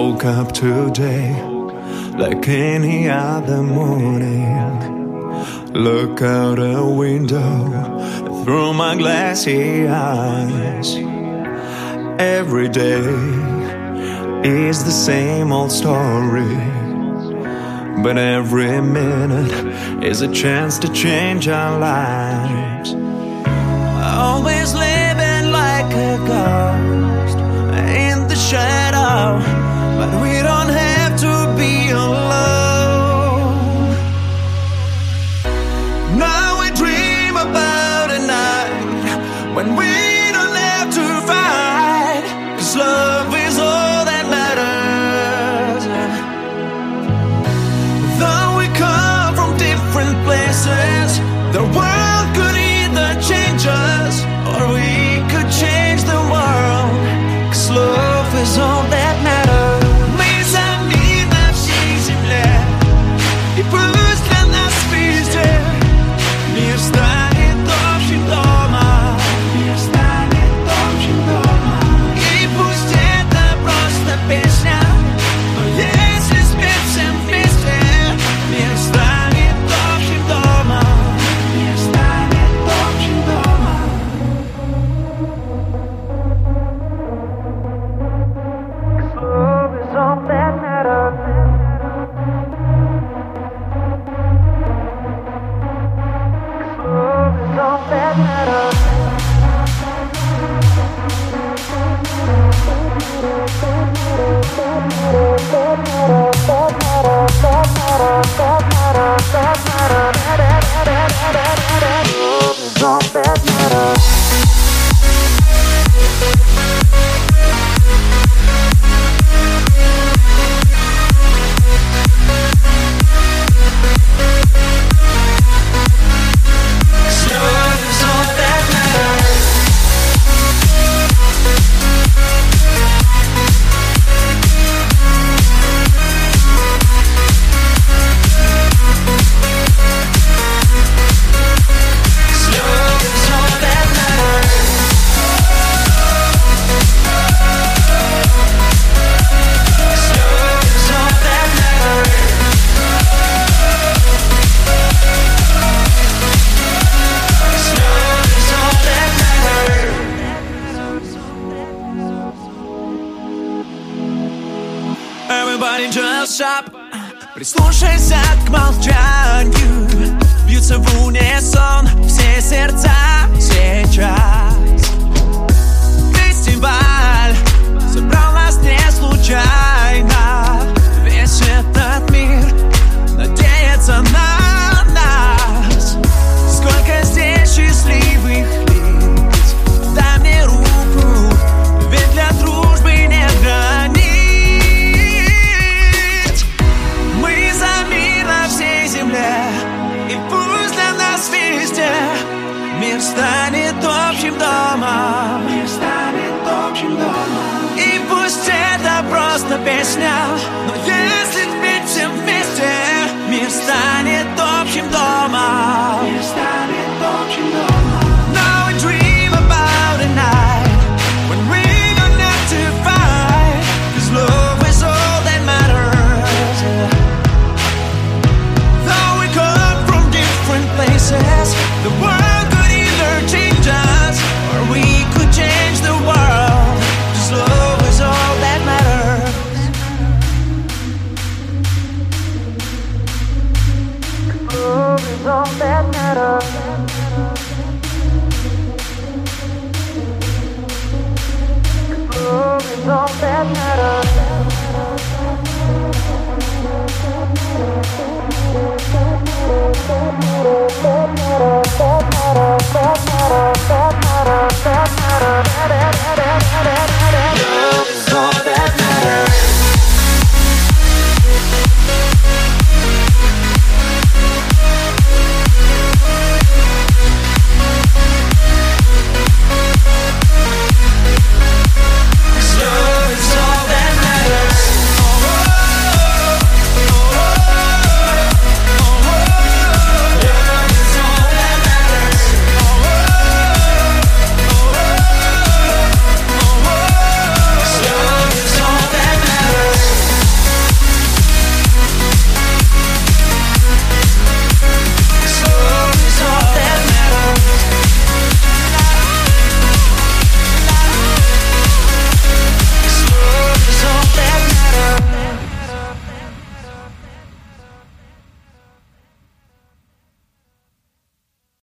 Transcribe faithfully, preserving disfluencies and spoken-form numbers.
woke up today like any other morning. Look out a window through my glassy eyes. Every day is the same old story, but every minute is a chance to change our lives. Always living like a ghost in the shadow, but we don't have to be alone. Now we dream about a night when we don't have to fight, 'cause love is all that matters. Though we come from different places, the world could either change us or we could change the world, 'cause love is all that matters. Мы сами на всей земле, и пусть для нас везде мир станет общим домом, мир станет общим домом. И пусть это просто песня, но если спеть всем вместе, мир станет общим домом, мир станет общим домом. Love is all that matters. Love is all that matters. Love is all that matters. Everybody just stop. Прислушайся к молчанию. Бьются в унисон все сердца сейчас.